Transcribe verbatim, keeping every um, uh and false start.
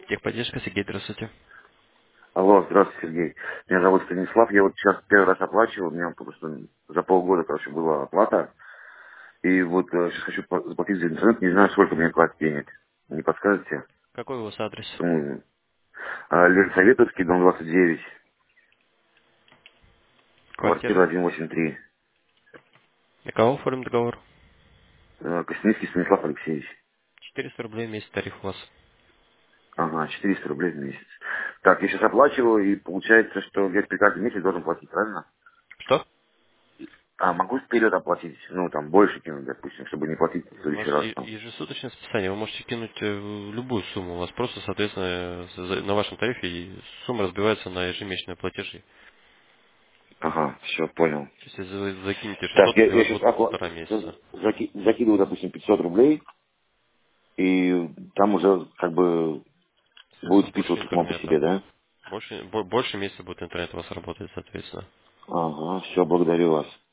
Техподдержка, Сергей, здравствуйте. Алло, здравствуйте, Сергей. Меня зовут Станислав. Я вот сейчас первый раз оплачивал. У меня просто за полгода, короче, была оплата. И вот э, сейчас хочу по- заплатить за интернет. Не знаю, сколько мне хватит денег. Не подскажете? Какой у вас адрес? М, а, Ленсоветовский, дом двадцать девять, квартира Квартира. один восемь три. На кого оформим договор? Э, Костяницкий Станислав Алексеевич. четыреста рублей в месяц тариф у вас. Ага, четыреста рублей в месяц. Так, я сейчас оплачиваю, и получается, что я теперь каждый месяц должен платить, правильно? Что? А, могу вперед оплатить, ну, там, больше кинуть, допустим, чтобы не платить в У следующий нас раз е- там. ежесуточное списание. Вы можете кинуть э, любую сумму. У вас просто, соответственно, за- на вашем тарифе и сумма разбивается на ежемесячные платежи. Ага, все, понял. Если вы закинете Так, шестьсот я, рублей, у я вас сейчас будет полтора месяца. закидываю, допустим, пятьсот рублей, и там уже как бы будет Соответственно, больше списываться само по себе, интернета. да? Больше, бо- больше месяца будет интернет у вас работать, соответственно. Ага, все, благодарю вас.